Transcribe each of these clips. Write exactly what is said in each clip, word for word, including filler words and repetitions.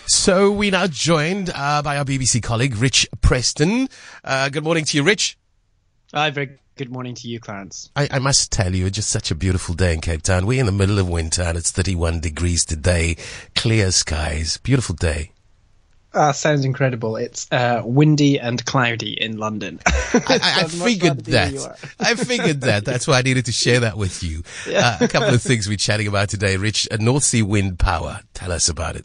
So we're now joined uh, by our B B C colleague, Rich Preston. Uh, good morning to you, Rich. Hi, very good morning to you, Clarence. I, I must tell you, it's just such a beautiful day in Cape Town. We're in the middle of winter and it's thirty-one degrees today. Clear skies. Beautiful day. Uh, sounds incredible. It's uh, windy and cloudy in London. I, I, I figured that. I figured that. That's why I needed to share that with you. Yeah. Uh, a couple of things we're chatting about today, Rich. Uh, North Sea wind power. Tell us about it.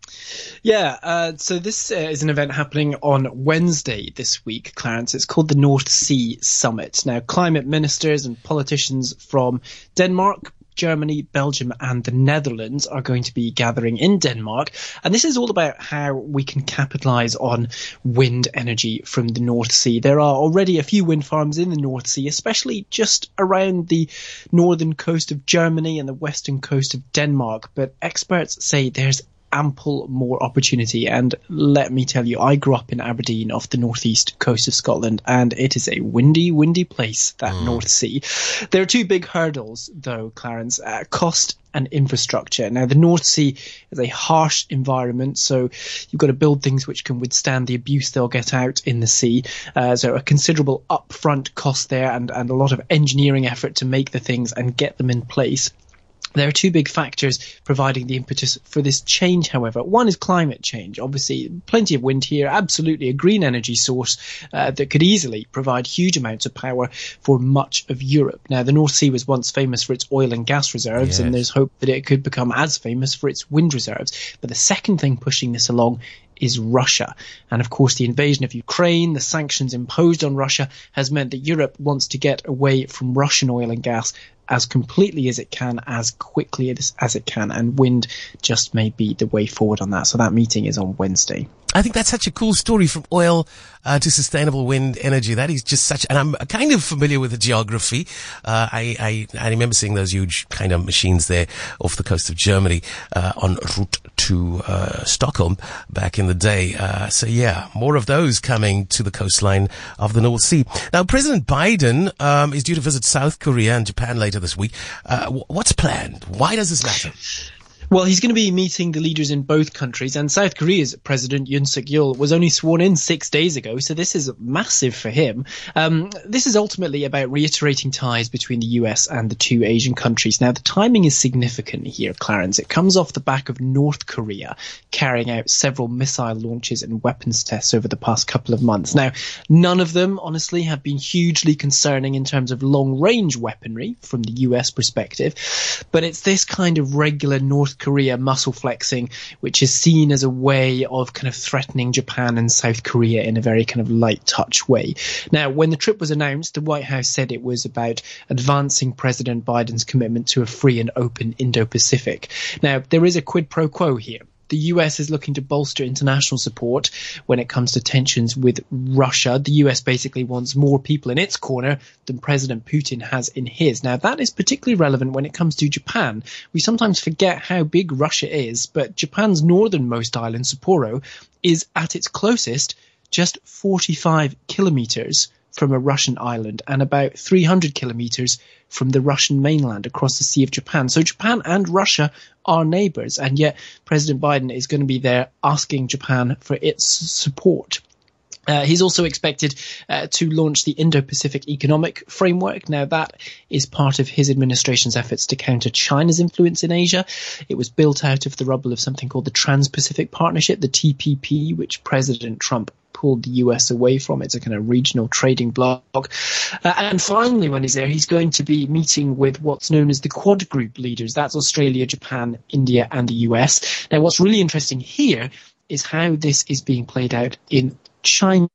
Yeah, uh, so this uh, is an event happening on Wednesday this week, Clarence. It's called the North Sea Summit. Now, climate ministers and politicians from Denmark, Germany, Belgium and the Netherlands are going to be gathering in Denmark. And this is all about how we can capitalise on wind energy from the North Sea. There are already a few wind farms in the North Sea, especially just around the northern coast of Germany and the western coast of Denmark. But experts say there's ample more opportunity, and let me tell you, I grew up in Aberdeen off the northeast coast of Scotland, and it is a windy, windy place, that mm. North Sea. There are two big hurdles, though, Clarence, uh, cost and infrastructure. Now, the North Sea is a harsh environment, so you've got to build things which can withstand the abuse they'll get out in the sea. Uh, so a considerable upfront cost there, and, and a lot of engineering effort to make the things and get them in place. There are two big factors providing the impetus for this change, however. One is climate change. Obviously, plenty of wind here, absolutely a green energy source uh, that could easily provide huge amounts of power for much of Europe. Now, the North Sea was once famous for its oil and gas reserves, yes. and there's hope that it could become as famous for its wind reserves. But the second thing pushing this along is Russia. And of course, the invasion of Ukraine, the sanctions imposed on Russia, has meant that Europe wants to get away from Russian oil and gas as completely as it can, as quickly as, as it can, and wind just may be the way forward on that. So that meeting is on Wednesday. I think that's such a cool story, from oil uh, to sustainable wind energy. That is just such, and I'm kind of familiar with the geography. Uh, I, I, I remember seeing those huge kind of machines there off the coast of Germany, uh, en route to, uh, Stockholm back in the day. Uh, so yeah, more of those coming to the coastline of the North Sea. Now, President Biden, um, is due to visit South Korea and Japan later this week. Uh, what's planned? Why does this matter? Well, he's going to be meeting the leaders in both countries, and South Korea's President Yoon Suk-yeol was only sworn in six days ago, so this is massive for him. Um, this is ultimately about reiterating ties between the U S and the two Asian countries. Now, the timing is significant here, Clarence. It comes off the back of North Korea carrying out several missile launches and weapons tests over the past couple of months. Now, none of them, honestly, have been hugely concerning in terms of long-range weaponry from the U S perspective, but it's this kind of regular North Korea muscle flexing which is seen as a way of kind of threatening Japan and South Korea in a very kind of light touch way. Now, when the trip was announced, the White House said it was about advancing President Biden's commitment to a free and open Indo-Pacific. Now, there is a quid pro quo here. The U S is looking to bolster international support when it comes to tensions with Russia. The U S basically wants more people in its corner than President Putin has in his. Now, that is particularly relevant when it comes to Japan. We sometimes forget how big Russia is, but Japan's northernmost island, Sapporo, is at its closest just forty-five kilometers from a Russian island and about three hundred kilometers from the Russian mainland across the Sea of Japan. So Japan and Russia are neighbors, and yet President Biden is going to be there asking Japan for its support. Uh, he's also expected uh, to launch the Indo-Pacific Economic Framework. Now, that is part of his administration's efforts to counter China's influence in Asia. It was built out of the rubble of something called the Trans-Pacific Partnership, the T P P, which President Trump pulled the U S away from. It's a kind of regional trading bloc. Uh, and finally, when he's there, he's going to be meeting with what's known as the Quad Group leaders. That's Australia, Japan, India, and the U S. Now, what's really interesting here is how this is being played out in China.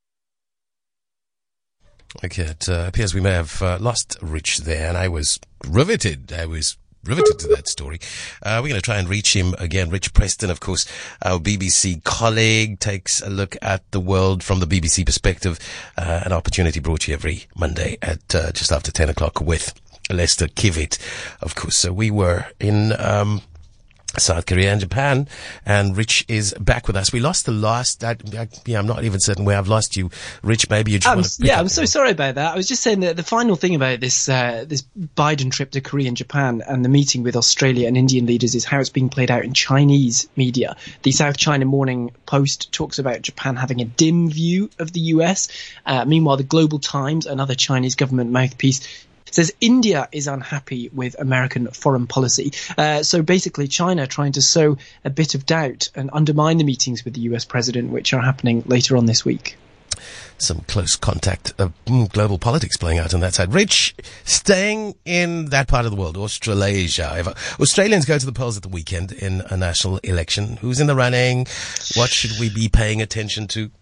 Okay, it uh, appears we may have uh, lost Rich there, and I was riveted. I was riveted to that story. Uh, we're going to try and reach him again. Rich Preston, of course, our B B C colleague, takes a look at the world from the B B C perspective. Uh, an opportunity brought you every Monday at uh, just after ten o'clock with Lester Kivitt, of course. So we were in um South Korea and Japan. And Rich is back with us. We lost the last, I, I, yeah, I'm not even certain where I've lost you. Rich, maybe you just um, want to pick Yeah, up I'm so sorry about that. I was just saying that the final thing about this uh, this Biden trip to Korea and Japan and the meeting with Australia and Indian leaders is how it's being played out in Chinese media. The South China Morning Post talks about Japan having a dim view of the U S. Uh, meanwhile, the Global Times, another Chinese government mouthpiece, says India is unhappy with American foreign policy. Uh, so basically China trying to sow a bit of doubt and undermine the meetings with the U S president, which are happening later on this week. Some close contact of global politics playing out on that side. Rich, staying in that part of the world, Australasia. If Australians go to the polls at the weekend in a national election, who's in the running? What should we be paying attention to?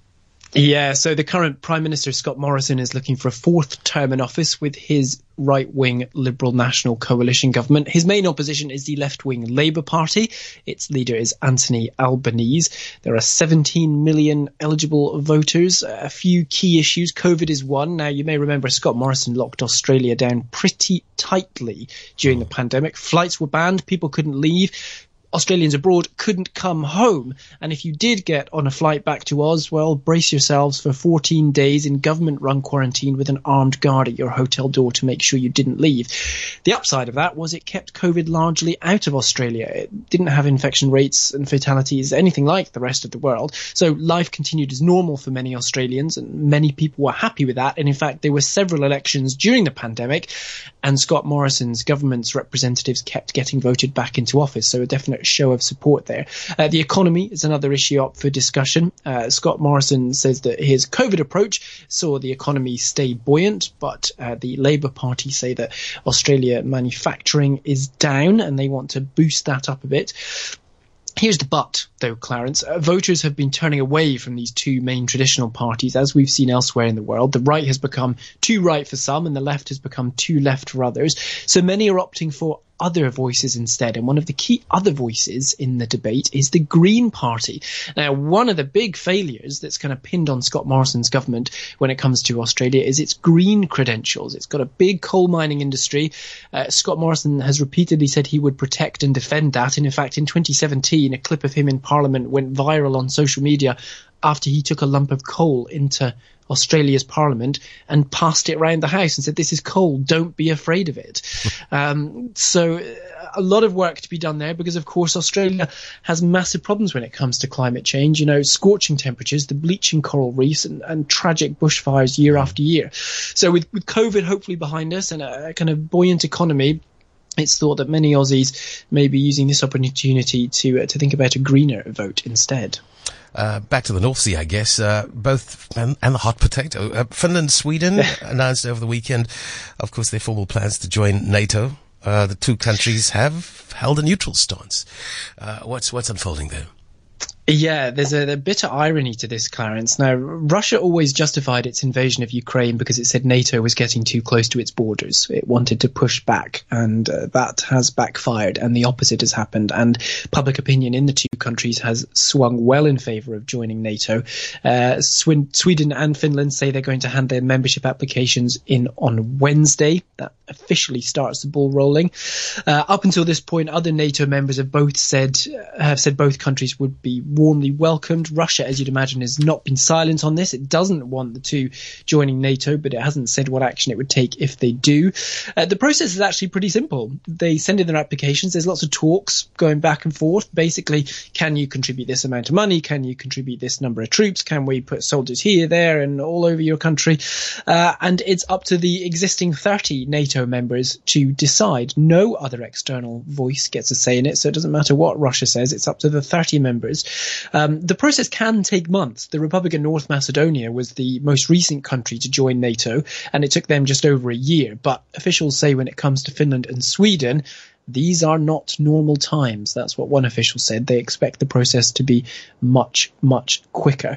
Yeah, so the current Prime Minister, Scott Morrison, is looking for a fourth term in office with his right-wing Liberal National Coalition government. His main opposition is the left-wing Labour Party. Its leader is Anthony Albanese. There are seventeen million eligible voters. A few key issues. COVID is one. Now, you may remember Scott Morrison locked Australia down pretty tightly during the pandemic. Flights were banned. People couldn't leave. Australians abroad couldn't come home. And if you did get on a flight back to Oz, well, brace yourselves for fourteen days in government-run quarantine with an armed guard at your hotel door to make sure you didn't leave. The upside of that was it kept COVID largely out of Australia. It didn't have infection rates and fatalities, anything like the rest of the world. So life continued as normal for many Australians, and many people were happy with that. And in fact, there were several elections during the pandemic, and Scott Morrison's government's representatives kept getting voted back into office. So a definite show of support there. Uh, the economy is another issue up for discussion. Uh, Scott Morrison says that his COVID approach saw the economy stay buoyant, but uh, the Labour Party say that Australia manufacturing is down and they want to boost that up a bit. Here's the but, though, Clarence. Uh, voters have been turning away from these two main traditional parties, as we've seen elsewhere in the world. The right has become too right for some, and the left has become too left for others. So many are opting for other voices instead. And one of the key other voices in the debate is the Green Party. Now, one of the big failures that's kind of pinned on Scott Morrison's government when it comes to Australia is its green credentials. It's got a big coal mining industry. Uh, Scott Morrison has repeatedly said he would protect and defend that. And in fact, in twenty seventeen, a clip of him in Parliament went viral on social media after he took a lump of coal into Australia's parliament and passed it around the house and said, this is coal, don't be afraid of it. um, so a lot of work to be done there because, of course, Australia has massive problems when it comes to climate change. You know, scorching temperatures, the bleaching coral reefs and, and tragic bushfires year after year. So with, with COVID hopefully behind us and a, a kind of buoyant economy, it's thought that many Aussies may be using this opportunity to uh, to think about a greener vote instead. Uh, back to the North Sea, I guess, uh, both, and, and the hot potato. Uh, Finland, Sweden announced over the weekend, of course, their formal plans to join NATO. Uh, the two countries have held a neutral stance. Uh, what's, what's unfolding there? Yeah, there's a, a bitter irony to this, Clarence. Now, Russia always justified its invasion of Ukraine because it said NATO was getting too close to its borders. It wanted to push back, and uh, that has backfired, and the opposite has happened. And public opinion in the two countries has swung well in favour of joining NATO. Uh, Sweden and Finland say they're going to hand their membership applications in on Wednesday. That officially starts the ball rolling. Uh, up until this point, other NATO members have both said have said both countries would be warmly welcomed. Russia, as you'd imagine, has not been silent on this. It doesn't want the two joining NATO, but it hasn't said what action it would take if they do. Uh, the process is actually pretty simple. They send in their applications. There's lots of talks going back and forth. Basically, can you contribute this amount of money? Can you contribute this number of troops? Can we put soldiers here, there, and all over your country? Uh, and it's up to the existing thirty NATO members to decide. No other external voice gets a say in it, so it doesn't matter what Russia says. It's up to the thirty members. Um, the process can take months. The Republic of North Macedonia was the most recent country to join NATO, and it took them just over a year. But officials say when it comes to Finland and Sweden, these are not normal times. That's what one official said. They expect the process to be much, much quicker.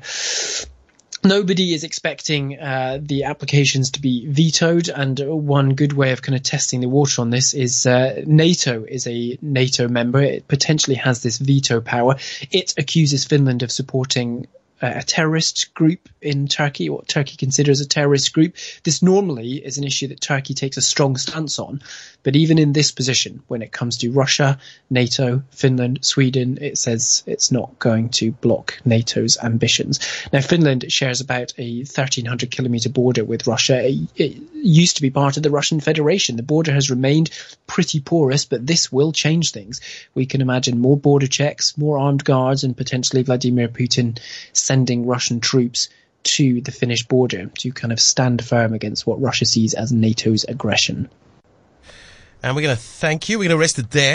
Nobody is expecting uh, the applications to be vetoed, and one good way of kind of testing the water on this is uh, NATO is a NATO member. It potentially has this veto power. It accuses Finland of supporting a terrorist group in Turkey, what Turkey considers a terrorist group. This normally is an issue that Turkey takes a strong stance on. But even in this position, when it comes to Russia, NATO, Finland, Sweden, it says it's not going to block NATO's ambitions. Now, Finland shares about a thirteen hundred kilometre border with Russia. It, it used to be part of the Russian Federation. The border has remained pretty porous, but this will change things. We can imagine more border checks, more armed guards, and potentially Vladimir Putin sending Russian troops to the Finnish border to kind of stand firm against what Russia sees as NATO's aggression. And we're going to thank you. We're going to rest it there.